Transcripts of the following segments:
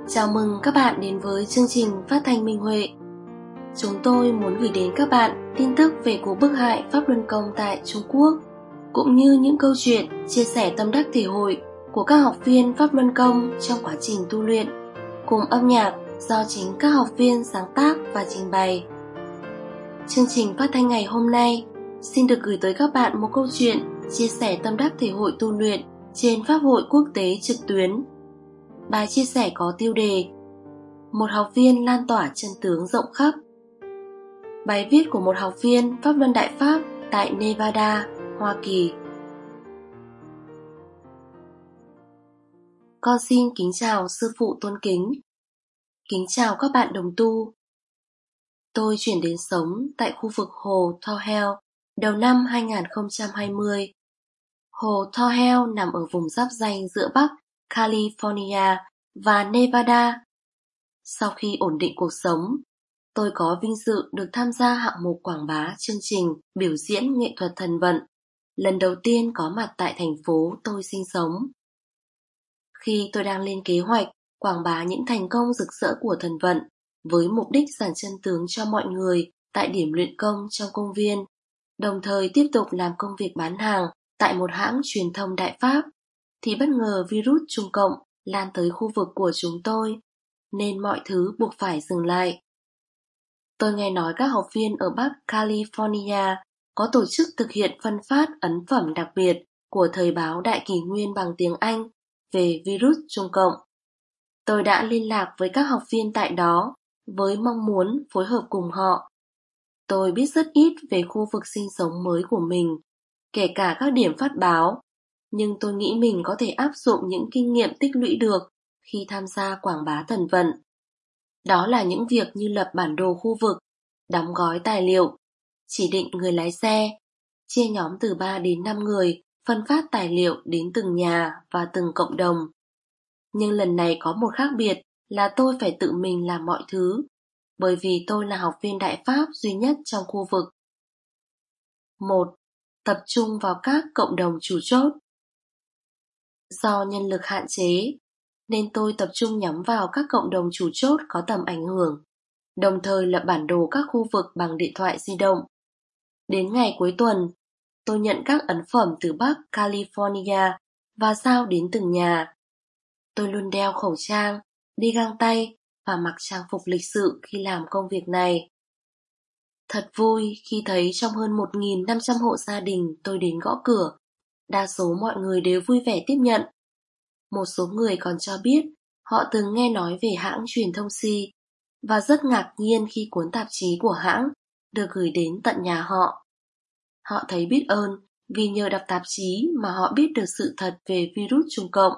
Chào mừng các bạn đến với chương trình phát thanh Minh Huệ. Chúng tôi muốn gửi đến các bạn tin tức về cuộc bức hại Pháp Luân Công tại Trung Quốc, cũng như những câu chuyện chia sẻ tâm đắc thể hội của các học viên Pháp Luân Công trong quá trình tu luyện, cùng âm nhạc do chính các học viên sáng tác và trình bày. Chương trình phát thanh ngày hôm nay xin được gửi tới các bạn một câu chuyện chia sẻ tâm đắc thể hội tu luyện trên Pháp hội quốc tế trực tuyến. Bài chia sẻ có tiêu đề Một học viên lan tỏa chân tướng rộng khắp. Bài viết của một học viên Pháp Luân Đại Pháp tại Nevada, Hoa Kỳ. Con xin kính chào sư phụ tôn kính. Kính chào các bạn đồng tu. Tôi chuyển đến sống tại khu vực hồ Tahoe đầu năm 2020. Hồ Tahoe nằm ở vùng giáp ranh giữa Bắc California và Nevada. Sau khi ổn định cuộc sống, tôi có vinh dự được tham gia hạng mục quảng bá chương trình biểu diễn nghệ thuật thần vận, lần đầu tiên có mặt tại thành phố tôi sinh sống. Khi tôi đang lên kế hoạch quảng bá những thành công rực rỡ của thần vận với mục đích giảng chân tướng cho mọi người tại điểm luyện công trong công viên, đồng thời tiếp tục làm công việc bán hàng tại một hãng truyền thông Đại Pháp, thì bất ngờ virus Trung Cộng lan tới khu vực của chúng tôi, nên mọi thứ buộc phải dừng lại. Tôi nghe nói các học viên ở Bắc California có tổ chức thực hiện phân phát ấn phẩm đặc biệt của thời báo Đại Kỷ Nguyên bằng tiếng Anh về virus Trung Cộng. Tôi đã liên lạc với các học viên tại đó với mong muốn phối hợp cùng họ. Tôi biết rất ít về khu vực sinh sống mới của mình, kể cả các điểm phát báo, nhưng tôi nghĩ mình có thể áp dụng những kinh nghiệm tích lũy được khi tham gia quảng bá thần vận. Đó là những việc như lập bản đồ khu vực, đóng gói tài liệu, chỉ định người lái xe, chia nhóm từ 3 đến 5 người, phân phát tài liệu đến từng nhà và từng cộng đồng. Nhưng lần này có một khác biệt là tôi phải tự mình làm mọi thứ, bởi vì tôi là học viên Đại Pháp duy nhất trong khu vực. 1. Tập trung vào các cộng đồng chủ chốt. Do nhân lực hạn chế, nên tôi tập trung nhắm vào các cộng đồng chủ chốt có tầm ảnh hưởng, đồng thời lập bản đồ các khu vực bằng điện thoại di động. Đến ngày cuối tuần, tôi nhận các ấn phẩm từ Bắc California và giao đến từng nhà. Tôi luôn đeo khẩu trang, đi găng tay và mặc trang phục lịch sự khi làm công việc này. Thật vui khi thấy trong hơn 1.500 hộ gia đình tôi đến gõ cửa, đa số mọi người đều vui vẻ tiếp nhận. Một số người còn cho biết họ từng nghe nói về hãng truyền thông C và rất ngạc nhiên khi cuốn tạp chí của hãng được gửi đến tận nhà họ. Họ thấy biết ơn vì nhờ đọc tạp chí mà họ biết được sự thật về virus Trung Cộng.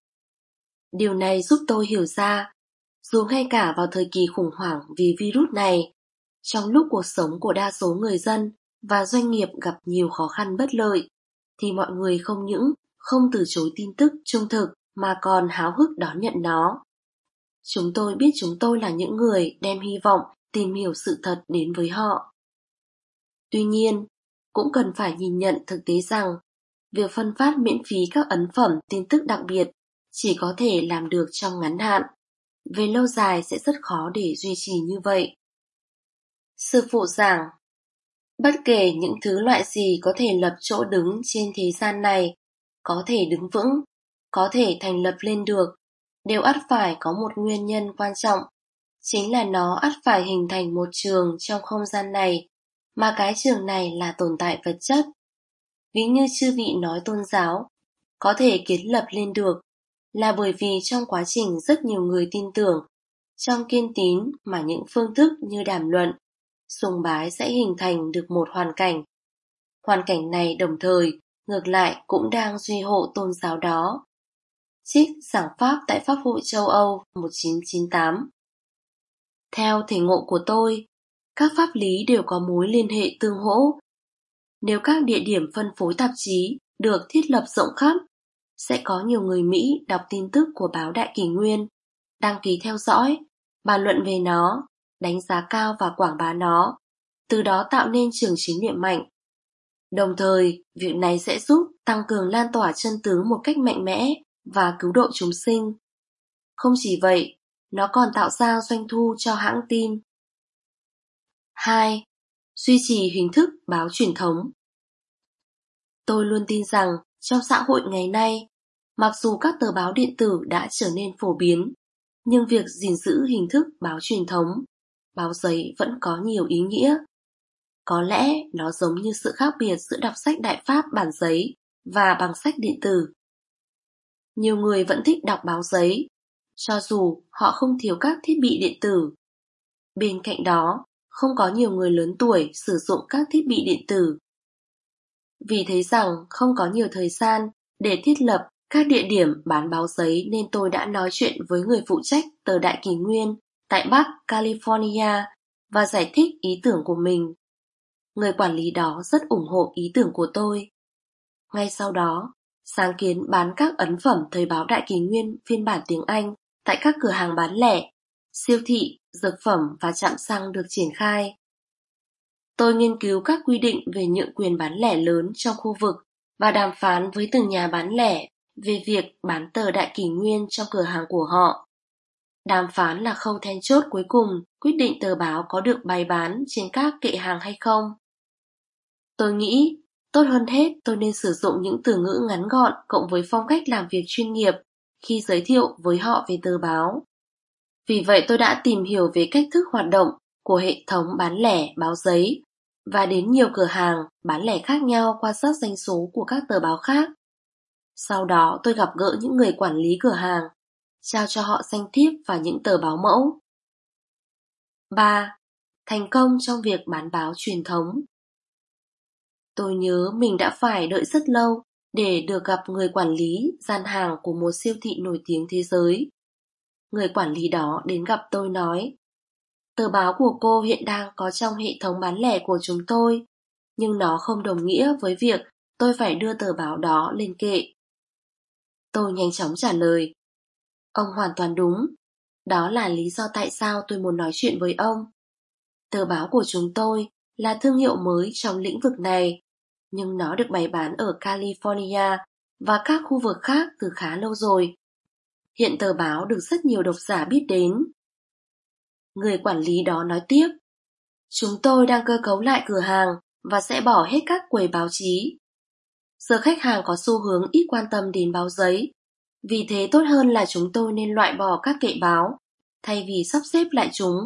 Điều này giúp tôi hiểu ra, dù ngay cả vào thời kỳ khủng hoảng vì virus này, trong lúc cuộc sống của đa số người dân và doanh nghiệp gặp nhiều khó khăn bất lợi, thì mọi người không những không từ chối tin tức trung thực mà còn háo hức đón nhận nó. Chúng tôi biết chúng tôi là những người đem hy vọng tìm hiểu sự thật đến với họ. Tuy nhiên, cũng cần phải nhìn nhận thực tế rằng việc phân phát miễn phí các ấn phẩm tin tức đặc biệt chỉ có thể làm được trong ngắn hạn. Về lâu dài sẽ rất khó để duy trì như vậy. Sư phụ giảng, bất kể những thứ loại gì có thể lập chỗ đứng trên thế gian này, có thể đứng vững, có thể thành lập lên được, đều ắt phải có một nguyên nhân quan trọng, chính là nó ắt phải hình thành một trường trong không gian này, mà cái trường này là tồn tại vật chất. Ví như chư vị nói tôn giáo, có thể kiến lập lên được, là bởi vì trong quá trình rất nhiều người tin tưởng, trong kiên tín mà những phương thức như đàm luận, sùng bái sẽ hình thành được một hoàn cảnh. Hoàn cảnh này đồng thời, ngược lại cũng đang duy hộ tôn giáo đó. Trích giảng pháp tại Pháp hội châu Âu 1998. Theo thể ngộ của tôi, các pháp lý đều có mối liên hệ tương hỗ. Nếu các địa điểm phân phối tạp chí được thiết lập rộng khắp, sẽ có nhiều người Mỹ đọc tin tức của báo Đại Kỷ Nguyên, đăng ký theo dõi, bàn luận về nó, đánh giá cao và quảng bá nó, từ đó tạo nên trường chính niệm mạnh. Đồng thời, việc này sẽ giúp tăng cường lan tỏa chân tướng một cách mạnh mẽ và cứu độ chúng sinh. Không chỉ vậy, nó còn tạo ra doanh thu cho hãng tin. 2. Duy trì hình thức báo truyền thống. Tôi luôn tin rằng trong xã hội ngày nay, mặc dù các tờ báo điện tử đã trở nên phổ biến, nhưng việc gìn giữ hình thức báo truyền thống, báo giấy vẫn có nhiều ý nghĩa. Có lẽ nó giống như sự khác biệt giữa đọc sách đại pháp bản giấy và bằng sách điện tử. Nhiều người vẫn thích đọc báo giấy, cho dù họ không thiếu các thiết bị điện tử. Bên cạnh đó, không có nhiều người lớn tuổi sử dụng các thiết bị điện tử. Vì thấy rằng không có nhiều thời gian để thiết lập các địa điểm bán báo giấy nên tôi đã nói chuyện với người phụ trách tờ Đại Kỷ Nguyên tại Bắc California và giải thích ý tưởng của mình. Người quản lý đó rất ủng hộ ý tưởng của tôi. Ngay sau đó, sáng kiến bán các ấn phẩm thời báo Đại Kỷ Nguyên phiên bản tiếng Anh tại các cửa hàng bán lẻ, siêu thị, dược phẩm và trạm xăng được triển khai. Tôi nghiên cứu các quy định về nhượng quyền bán lẻ lớn trong khu vực và đàm phán với từng nhà bán lẻ về việc bán tờ Đại Kỷ Nguyên trong cửa hàng của họ. Đàm phán là khâu then chốt cuối cùng quyết định tờ báo có được bày bán trên các kệ hàng hay không. Tôi nghĩ, tốt hơn hết tôi nên sử dụng những từ ngữ ngắn gọn cộng với phong cách làm việc chuyên nghiệp khi giới thiệu với họ về tờ báo. Vì vậy tôi đã tìm hiểu về cách thức hoạt động của hệ thống bán lẻ báo giấy và đến nhiều cửa hàng bán lẻ khác nhau quan sát doanh số của các tờ báo khác. Sau đó tôi gặp gỡ những người quản lý cửa hàng, trao cho họ danh thiếp và những tờ báo mẫu. 3. Thành công trong việc bán báo truyền thống. Tôi nhớ mình đã phải đợi rất lâu để được gặp người quản lý gian hàng của một siêu thị nổi tiếng thế giới. Người quản lý đó đến gặp tôi nói, tờ báo của cô hiện đang có trong hệ thống bán lẻ của chúng tôi, nhưng nó không đồng nghĩa với việc tôi phải đưa tờ báo đó lên kệ. Tôi nhanh chóng trả lời, ông hoàn toàn đúng, đó là lý do tại sao tôi muốn nói chuyện với ông. Tờ báo của chúng tôi là thương hiệu mới trong lĩnh vực này, nhưng nó được bày bán ở California và các khu vực khác từ khá lâu rồi. Hiện tờ báo được rất nhiều độc giả biết đến. Người quản lý đó nói tiếp, chúng tôi đang cơ cấu lại cửa hàng và sẽ bỏ hết các quầy báo chí. Giờ khách hàng có xu hướng ít quan tâm đến báo giấy, vì thế tốt hơn là chúng tôi nên loại bỏ các kệ báo, thay vì sắp xếp lại chúng.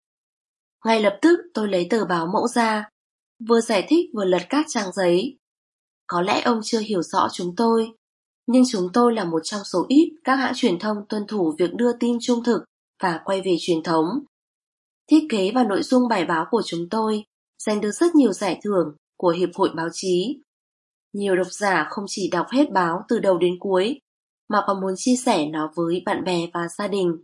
Ngay lập tức tôi lấy tờ báo mẫu ra, vừa giải thích vừa lật các trang giấy. Có lẽ ông chưa hiểu rõ chúng tôi, nhưng chúng tôi là một trong số ít các hãng truyền thông tuân thủ việc đưa tin trung thực và quay về truyền thống. Thiết kế và nội dung bài báo của chúng tôi giành được rất nhiều giải thưởng của Hiệp hội Báo chí. Nhiều độc giả không chỉ đọc hết báo từ đầu đến cuối, mà còn muốn chia sẻ nó với bạn bè và gia đình.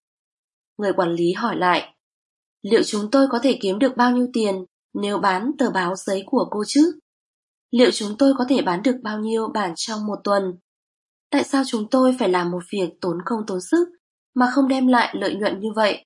Người quản lý hỏi lại, liệu chúng tôi có thể kiếm được bao nhiêu tiền nếu bán tờ báo giấy của cô chứ? Liệu chúng tôi có thể bán được bao nhiêu bản trong một tuần? Tại sao chúng tôi phải làm một việc tốn công tốn sức mà không đem lại lợi nhuận như vậy?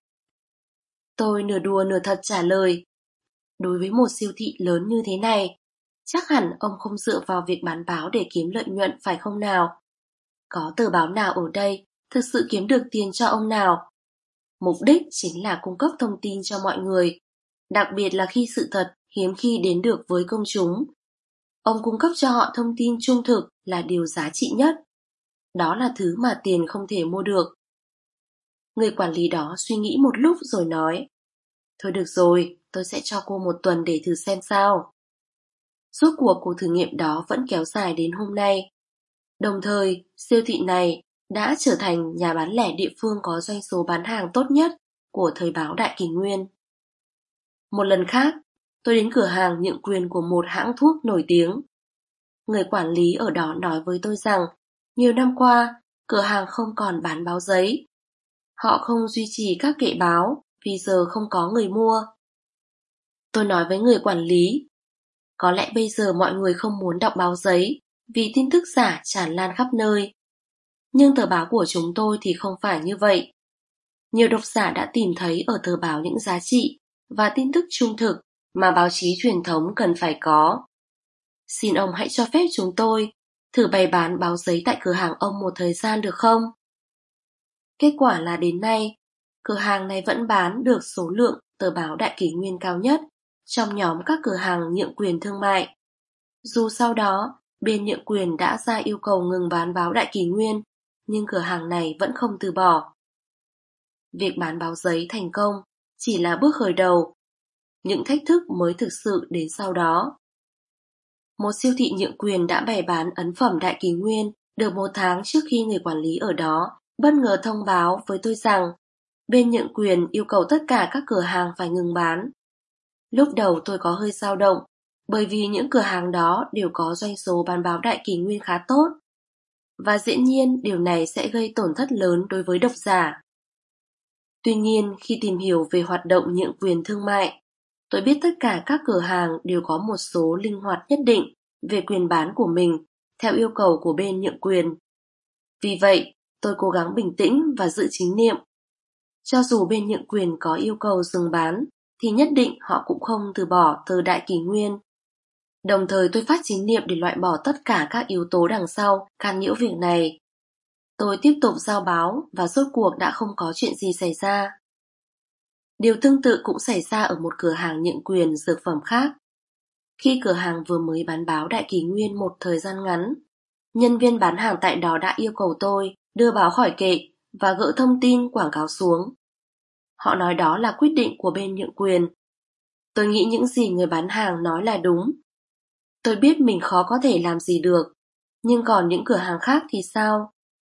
Tôi nửa đùa nửa thật trả lời, đối với một siêu thị lớn như thế này, chắc hẳn ông không dựa vào việc bán báo để kiếm lợi nhuận phải không nào? Có tờ báo nào ở đây thực sự kiếm được tiền cho ông nào? Mục đích chính là cung cấp thông tin cho mọi người, đặc biệt là khi sự thật hiếm khi đến được với công chúng. Ông cung cấp cho họ thông tin trung thực là điều giá trị nhất. Đó là thứ mà tiền không thể mua được. Người quản lý đó suy nghĩ một lúc rồi nói, thôi được rồi, tôi sẽ cho cô một tuần để thử xem sao. Rốt cuộc thử nghiệm đó vẫn kéo dài đến hôm nay. Đồng thời, siêu thị này đã trở thành nhà bán lẻ địa phương có doanh số bán hàng tốt nhất của thời báo Đại Kỷ Nguyên. Một lần khác, tôi đến cửa hàng nhượng quyền của một hãng thuốc nổi tiếng. Người quản lý ở đó nói với tôi rằng, nhiều năm qua, cửa hàng không còn bán báo giấy. Họ không duy trì các kệ báo vì giờ không có người mua. Tôi nói với người quản lý, có lẽ bây giờ mọi người không muốn đọc báo giấy vì tin tức giả tràn lan khắp nơi. Nhưng tờ báo của chúng tôi thì không phải như vậy. Nhiều độc giả đã tìm thấy ở tờ báo những giá trị và tin tức trung thực mà báo chí truyền thống cần phải có. Xin ông hãy cho phép chúng tôi thử bày bán báo giấy tại cửa hàng ông một thời gian được không? Kết quả là đến nay, Cửa hàng này vẫn bán được số lượng tờ báo Đại Kỷ Nguyên cao nhất trong nhóm các cửa hàng nhượng quyền thương mại. Dù sau đó, bên nhượng quyền đã ra yêu cầu ngừng bán báo Đại Kỷ Nguyên, nhưng cửa hàng này vẫn không từ bỏ. Việc bán báo giấy thành công chỉ là bước khởi đầu. Những thách thức mới thực sự đến sau đó. Một siêu thị nhượng quyền đã bày bán ấn phẩm Đại Kỷ Nguyên được 1 tháng trước khi người quản lý ở đó bất ngờ thông báo với tôi rằng bên nhượng quyền yêu cầu tất cả các cửa hàng phải ngừng bán. Lúc đầu tôi có hơi dao động, bởi vì những cửa hàng đó đều có doanh số bán báo Đại Kỷ Nguyên khá tốt. Và dĩ nhiên điều này sẽ gây tổn thất lớn đối với độc giả. Tuy nhiên, khi tìm hiểu về hoạt động nhượng quyền thương mại, tôi biết tất cả các cửa hàng đều có một số linh hoạt nhất định về quyền bán của mình theo yêu cầu của bên nhượng quyền. Vì vậy, tôi cố gắng bình tĩnh và giữ chính niệm. Cho dù bên nhượng quyền có yêu cầu dừng bán, thì nhất định họ cũng không từ bỏ tờ Đại Kỷ Nguyên. Đồng thời tôi phát chính niệm để loại bỏ tất cả các yếu tố đằng sau can nhiễu việc này. Tôi tiếp tục giao báo và rốt cuộc đã không có chuyện gì xảy ra. Điều tương tự cũng xảy ra ở một cửa hàng nhượng quyền dược phẩm khác. Khi cửa hàng vừa mới bán báo Đại Kỷ Nguyên một thời gian ngắn, nhân viên bán hàng tại đó đã yêu cầu tôi đưa báo khỏi kệ và gỡ thông tin quảng cáo xuống. Họ nói đó là quyết định của bên nhượng quyền. Tôi nghĩ những gì người bán hàng nói là đúng. Tôi biết mình khó có thể làm gì được, nhưng còn những cửa hàng khác thì sao?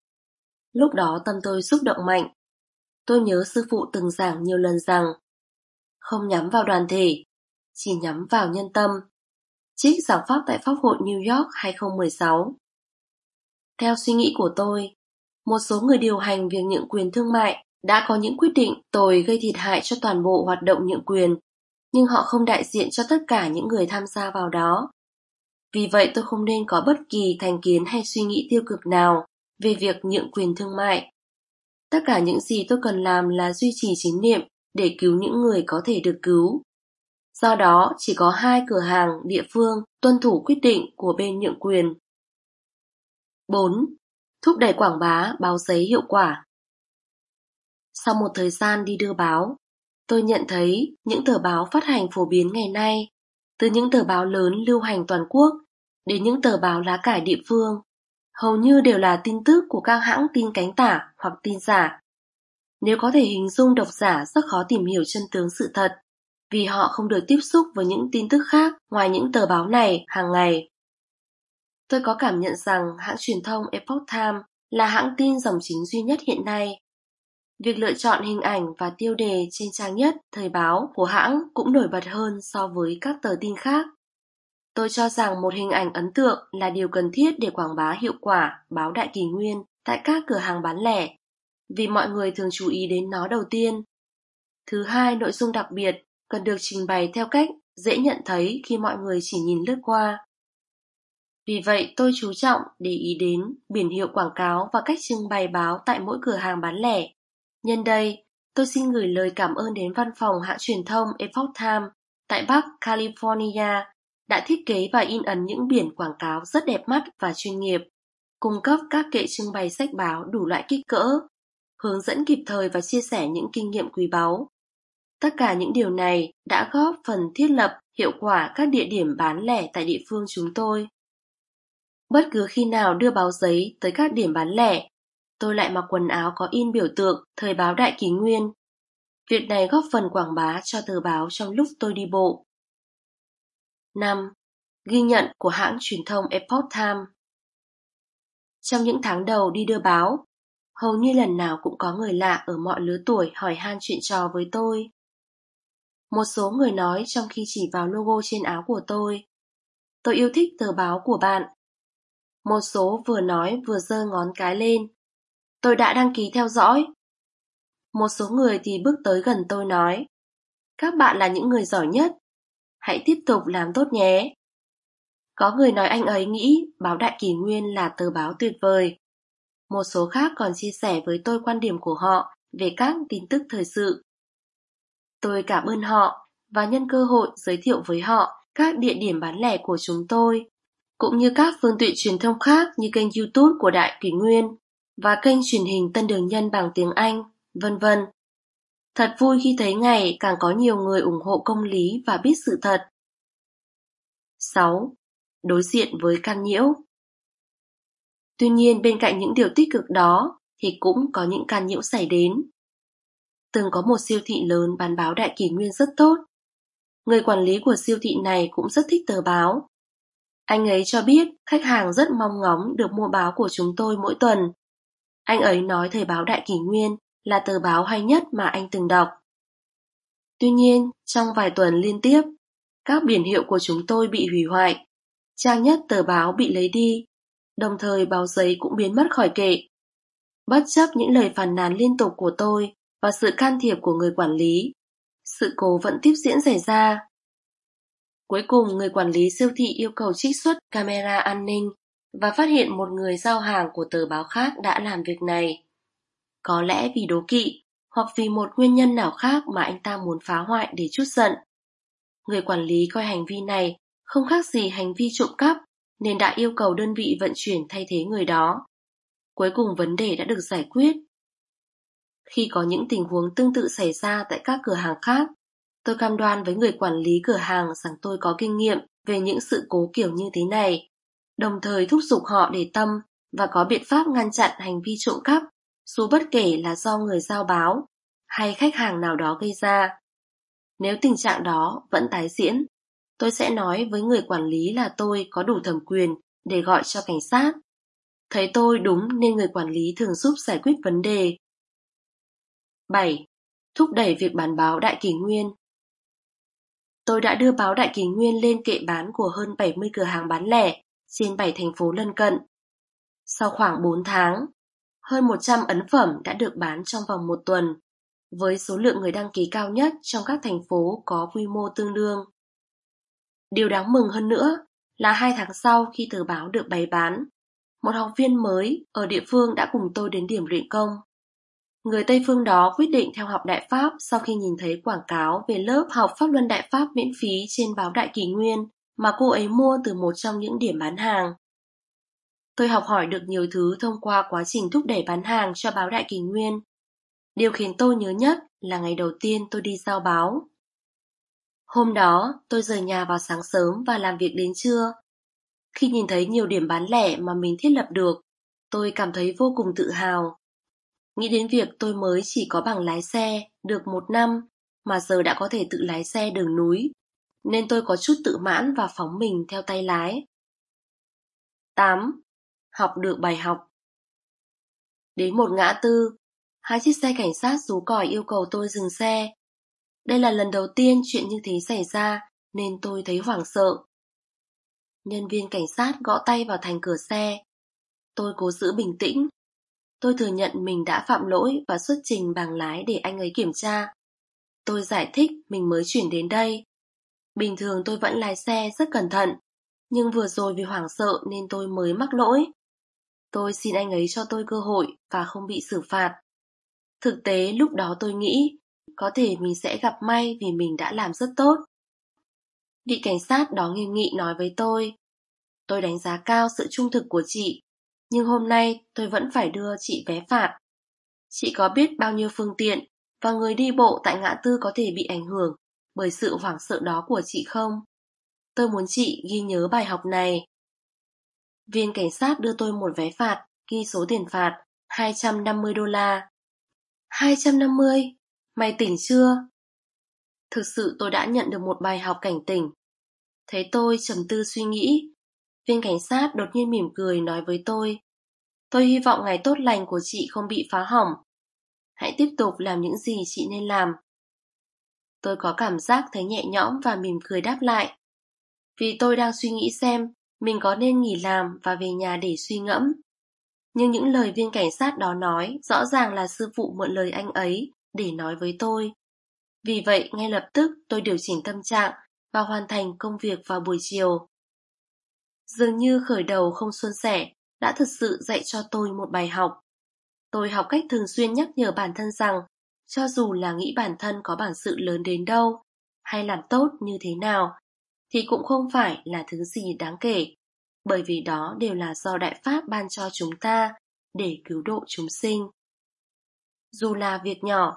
Lúc đó tâm tôi xúc động mạnh. Tôi nhớ sư phụ từng giảng nhiều lần rằng không nhắm vào đoàn thể, chỉ nhắm vào nhân tâm. Trích giảng pháp tại Pháp hội New York 2016. Theo suy nghĩ của tôi, một số người điều hành việc nhượng quyền thương mại đã có những quyết định tồi gây thiệt hại cho toàn bộ hoạt động nhượng quyền, nhưng họ không đại diện cho tất cả những người tham gia vào đó. Vì vậy tôi không nên có bất kỳ thành kiến hay suy nghĩ tiêu cực nào về việc nhượng quyền thương mại. Tất cả những gì tôi cần làm là duy trì chính niệm để cứu những người có thể được cứu. Do đó, chỉ có 2 cửa hàng địa phương tuân thủ quyết định của bên nhượng quyền. 4. Thúc đẩy quảng bá báo giấy hiệu quả. Sau một thời gian đi đưa báo, tôi nhận thấy những tờ báo phát hành phổ biến ngày nay, từ những tờ báo lớn lưu hành toàn quốc đến những tờ báo lá cải địa phương, hầu như đều là tin tức của các hãng tin cánh tả hoặc tin giả. Nếu có thể hình dung độc giả rất khó tìm hiểu chân tướng sự thật, vì họ không được tiếp xúc với những tin tức khác ngoài những tờ báo này hàng ngày. Tôi có cảm nhận rằng hãng truyền thông Epoch Times là hãng tin dòng chính duy nhất hiện nay. Việc lựa chọn hình ảnh và tiêu đề trên trang nhất thời báo của hãng cũng nổi bật hơn so với các tờ tin khác. Tôi cho rằng một hình ảnh ấn tượng là điều cần thiết để quảng bá hiệu quả báo Đại Kỷ Nguyên tại các cửa hàng bán lẻ, vì mọi người thường chú ý đến nó đầu tiên. Thứ hai, nội dung đặc biệt cần được trình bày theo cách dễ nhận thấy khi mọi người chỉ nhìn lướt qua. Vì vậy, tôi chú trọng để ý đến biển hiệu quảng cáo và cách trưng bày báo tại mỗi cửa hàng bán lẻ. Nhân đây, tôi xin gửi lời cảm ơn đến văn phòng hãng truyền thông Epoch Times tại Bắc California đã thiết kế và in ấn những biển quảng cáo rất đẹp mắt và chuyên nghiệp, cung cấp các kệ trưng bày sách báo đủ loại kích cỡ, hướng dẫn kịp thời và chia sẻ những kinh nghiệm quý báu. Tất cả những điều này đã góp phần thiết lập hiệu quả các địa điểm bán lẻ tại địa phương chúng tôi. Bất cứ khi nào đưa báo giấy tới các điểm bán lẻ, tôi lại mặc quần áo có in biểu tượng thời báo Đại Kỷ Nguyên. Việc này góp phần quảng bá cho tờ báo trong lúc tôi đi bộ. 5. Ghi nhận của hãng truyền thông Epoch Times. Trong những tháng đầu đi đưa báo, hầu như lần nào cũng có người lạ ở mọi lứa tuổi hỏi han chuyện trò với tôi. Một số người nói trong khi chỉ vào logo trên áo của tôi yêu thích tờ báo của bạn. Một số vừa nói vừa giơ ngón cái lên. Tôi đã đăng ký theo dõi. Một số người thì bước tới gần tôi nói, các bạn là những người giỏi nhất. Hãy tiếp tục làm tốt nhé. Có người nói anh ấy nghĩ báo Đại Kỷ Nguyên là tờ báo tuyệt vời. Một số khác còn chia sẻ với tôi quan điểm của họ về các tin tức thời sự. Tôi cảm ơn họ và nhân cơ hội giới thiệu với họ các địa điểm bán lẻ của chúng tôi, cũng như các phương tiện truyền thông khác như kênh YouTube của Đại Kỷ Nguyên và kênh truyền hình Tân Đường Nhân bằng tiếng Anh, vân vân. Thật vui khi thấy ngày càng có nhiều người ủng hộ công lý và biết sự thật. 6. Đối diện với can nhiễu. Tuy nhiên bên cạnh những điều tích cực đó thì cũng có những can nhiễu xảy đến. Từng có một siêu thị lớn bán báo đại kỷ nguyên rất tốt. Người quản lý của siêu thị này cũng rất thích tờ báo. Anh ấy cho biết khách hàng rất mong ngóng được mua báo của chúng tôi mỗi tuần. Anh ấy nói thời báo Đại Kỷ Nguyên là tờ báo hay nhất mà anh từng đọc. Tuy nhiên, trong vài tuần liên tiếp, các biển hiệu của chúng tôi bị hủy hoại. Trang nhất tờ báo bị lấy đi, đồng thời báo giấy cũng biến mất khỏi kệ. Bất chấp những lời phàn nàn liên tục của tôi và sự can thiệp của người quản lý, sự cố vẫn tiếp diễn xảy ra. Cuối cùng, người quản lý siêu thị yêu cầu trích xuất camera an ninh và phát hiện một người giao hàng của tờ báo khác đã làm việc này. Có lẽ vì đố kỵ hoặc vì một nguyên nhân nào khác mà anh ta muốn phá hoại để trút giận. Người quản lý coi hành vi này không khác gì hành vi trộm cắp nên đã yêu cầu đơn vị vận chuyển thay thế người đó. Cuối cùng vấn đề đã được giải quyết. Khi có những tình huống tương tự xảy ra tại các cửa hàng khác, tôi cam đoan với người quản lý cửa hàng rằng tôi có kinh nghiệm về những sự cố kiểu như thế này, đồng thời thúc giục họ để tâm và có biện pháp ngăn chặn hành vi trộm cắp, dù bất kể là do người giao báo hay khách hàng nào đó gây ra. Nếu tình trạng đó vẫn tái diễn, tôi sẽ nói với người quản lý là tôi có đủ thẩm quyền để gọi cho cảnh sát. Thấy tôi đúng nên người quản lý thường giúp giải quyết vấn đề. 7. Thúc đẩy việc bán báo Đại Kỷ Nguyên. Tôi đã đưa báo Đại Kỷ Nguyên lên kệ bán của hơn 70 cửa hàng bán lẻ trên 7 thành phố lân cận. Sau khoảng 4 tháng, hơn 100 ấn phẩm đã được bán trong vòng 1 tuần, với số lượng người đăng ký cao nhất trong các thành phố có quy mô tương đương. Điều đáng mừng hơn nữa là 2 tháng sau khi tờ báo được bày bán, một học viên mới ở địa phương đã cùng tôi đến điểm luyện công. Người Tây phương đó quyết định theo học Đại Pháp sau khi nhìn thấy quảng cáo về lớp học Pháp luân Đại Pháp miễn phí trên báo Đại Kỷ Nguyên mà cô ấy mua từ một trong những điểm bán hàng. Tôi học hỏi được nhiều thứ thông qua quá trình thúc đẩy bán hàng cho báo Đại Kỷ Nguyên. Điều khiến tôi nhớ nhất là ngày đầu tiên tôi đi giao báo. Hôm đó, tôi rời nhà vào sáng sớm và làm việc đến trưa. Khi nhìn thấy nhiều điểm bán lẻ mà mình thiết lập được, tôi cảm thấy vô cùng tự hào. Nghĩ đến việc tôi mới chỉ có bằng lái xe được 1 năm mà giờ đã có thể tự lái xe đường núi, nên tôi có chút tự mãn và phóng mình theo tay lái. 8. Học được bài học. Đến một ngã tư, 2 chiếc xe cảnh sát rú còi yêu cầu tôi dừng xe. Đây là lần đầu tiên chuyện như thế xảy ra nên tôi thấy hoảng sợ. Nhân viên cảnh sát gõ tay vào thành cửa xe. Tôi cố giữ bình tĩnh. Tôi thừa nhận mình đã phạm lỗi và xuất trình bằng lái để anh ấy kiểm tra. Tôi giải thích mình mới chuyển đến đây. Bình thường tôi vẫn lái xe rất cẩn thận, nhưng vừa rồi vì hoảng sợ nên tôi mới mắc lỗi. Tôi xin anh ấy cho tôi cơ hội và không bị xử phạt. Thực tế lúc đó tôi nghĩ có thể mình sẽ gặp may vì mình đã làm rất tốt. Vị cảnh sát đó nghiêm nghị nói với tôi đánh giá cao sự trung thực của chị, nhưng hôm nay tôi vẫn phải đưa chị vé phạt. Chị có biết bao nhiêu phương tiện và người đi bộ tại ngã tư có thể bị ảnh hưởng bởi sự hoảng sợ đó của chị không? Tôi muốn chị ghi nhớ bài học này. Viên cảnh sát đưa tôi một vé phạt, ghi số tiền phạt $250. 250? Mày tỉnh chưa? Thực sự tôi đã nhận được một bài học cảnh tỉnh. Thấy tôi trầm tư suy nghĩ, viên cảnh sát đột nhiên mỉm cười nói với tôi hy vọng ngày tốt lành của chị không bị phá hỏng. Hãy tiếp tục làm những gì chị nên làm. Tôi có cảm giác thấy nhẹ nhõm và mỉm cười đáp lại. Vì tôi đang suy nghĩ xem mình có nên nghỉ làm và về nhà để suy ngẫm. Nhưng những lời viên cảnh sát đó nói rõ ràng là sư phụ mượn lời anh ấy để nói với tôi. Vì vậy ngay lập tức tôi điều chỉnh tâm trạng và hoàn thành công việc vào buổi chiều. Dường như khởi đầu không suôn sẻ đã thực sự dạy cho tôi một bài học. Tôi học cách thường xuyên nhắc nhở bản thân rằng cho dù là nghĩ bản thân có bản sự lớn đến đâu hay làm tốt như thế nào thì cũng không phải là thứ gì đáng kể, bởi vì đó đều là do Đại Pháp ban cho chúng ta để cứu độ chúng sinh. Dù là việc nhỏ,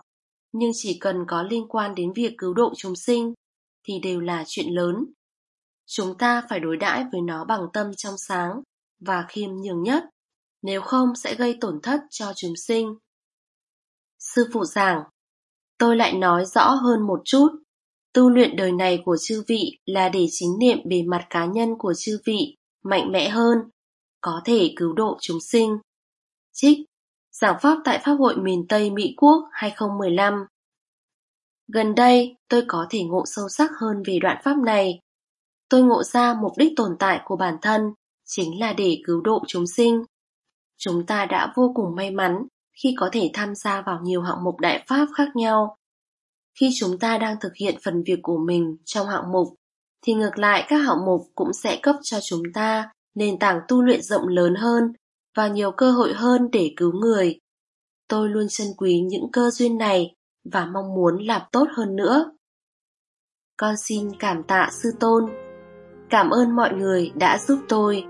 nhưng chỉ cần có liên quan đến việc cứu độ chúng sinh thì đều là chuyện lớn. Chúng ta phải đối đãi với nó bằng tâm trong sáng và khiêm nhường nhất, nếu không sẽ gây tổn thất cho chúng sinh. Sư phụ giảng, tôi lại nói rõ hơn một chút. Tu luyện đời này của chư vị là để chính niệm bề mặt cá nhân của chư vị mạnh mẽ hơn, có thể cứu độ chúng sinh. Trích giảng pháp tại Pháp hội miền Tây Mỹ Quốc 2015. Gần đây, tôi có thể ngộ sâu sắc hơn về đoạn pháp này. Tôi ngộ ra mục đích tồn tại của bản thân chính là để cứu độ chúng sinh. Chúng ta đã vô cùng may mắn khi có thể tham gia vào nhiều hạng mục đại pháp khác nhau. Khi chúng ta đang thực hiện phần việc của mình trong hạng mục, thì ngược lại các hạng mục cũng sẽ cấp cho chúng ta nền tảng tu luyện rộng lớn hơn và nhiều cơ hội hơn để cứu người. Tôi luôn trân quý những cơ duyên này và mong muốn làm tốt hơn nữa. Con xin cảm tạ Sư Tôn. Cảm ơn mọi người đã giúp tôi.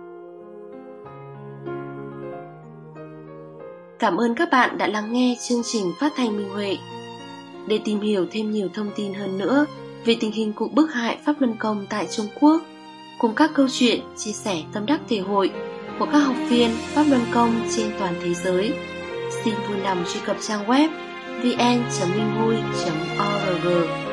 Cảm ơn các bạn đã lắng nghe chương trình phát thanh Minh Huệ. Để tìm hiểu thêm nhiều thông tin hơn nữa về tình hình cuộc bức hại Pháp Luân Công tại Trung Quốc, cùng các câu chuyện chia sẻ tâm đắc thể hội của các học viên Pháp Luân Công trên toàn thế giới, xin vui lòng truy cập trang web vn.minhui.org.